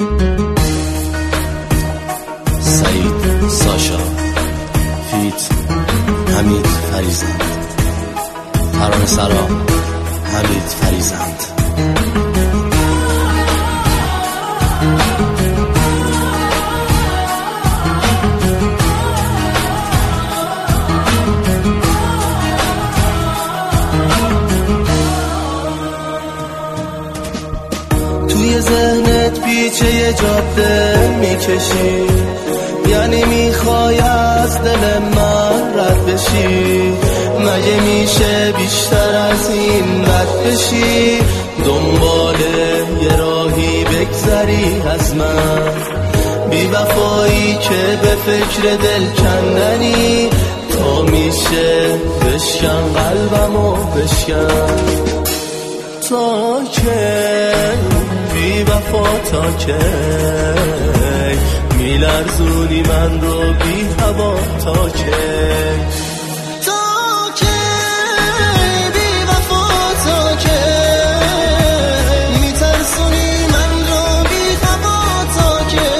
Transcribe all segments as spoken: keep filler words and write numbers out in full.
سعید ساشا فیت حمید فریزند، ترانه سرا حمید فریزند. توی ذهنت پیچه یه جاده میکشی، یعنی میخوای از دل من رد بشی. مگه میشه بیشتر از این بد بشی؟ دنبال یه راهی بگذری از من، بی وفایی که به فکر دل کندنی. تا میشه بشکن قلبمو بشکن، تا که بی وفا تا که میلرزونی من رو بی هوا، تا که تا که بی وفا تا که میترسونی من رو بی هوا، تا که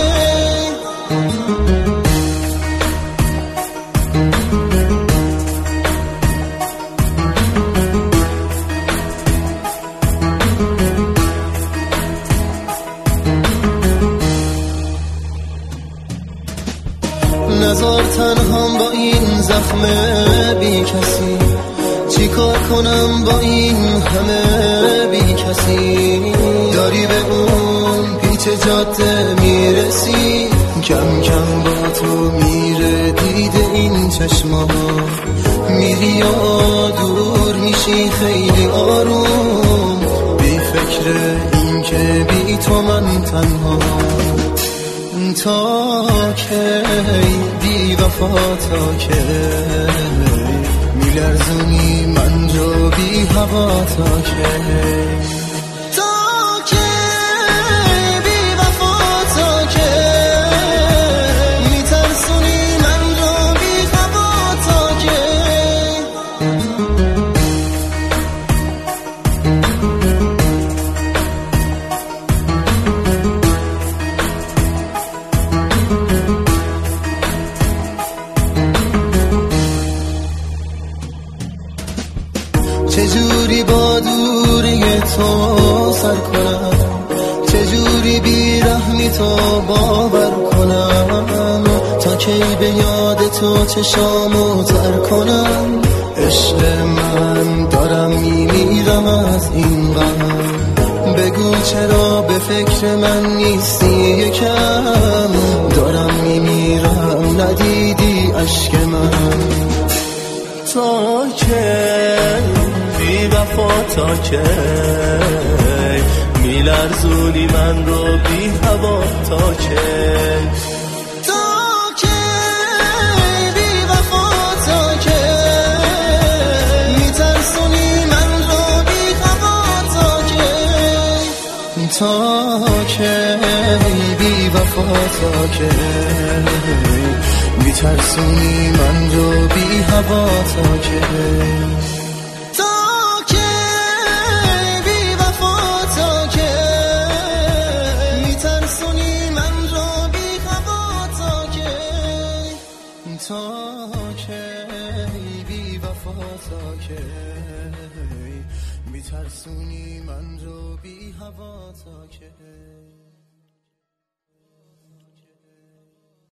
نزار تنهام با این زخم بی کسی، چی کار کنم با این همه بی کسی؟ داری به اون پیچ جاده میرسی، کم کم با تو میره دید این چشما. میری یا دور میشی خیلی آروم، بی فکر این که بی تو من تنها. تا که بی وفا تا که میلرزونی من رو بی هوا، تا که تا که بی وفا تا که میترسونی من رو بی هوا، تا که چجوری با دوری تو سر کنم، چجوری بیرحمی تو باور کنم. تا کی به یاد تو چشامو تر کنم، عشق من دارم میمیرم از این غم. بگو چرا به فکر من نیستی یکم، دارم میمیرم ندیدی اشک من. تا که بی وفا تا که میلرزونی من رو بی هوا، تا که تا که بی وفا تا که میترسونی من رو بی هوا، تا که تا که بی وفا تا که میترسونی من رو بی هوا، تا که تا که بی وفا تا که میترسونی من رو بی هوا، تا که تا که بی وفا تا که میترسونی من رو بی هوا، تا که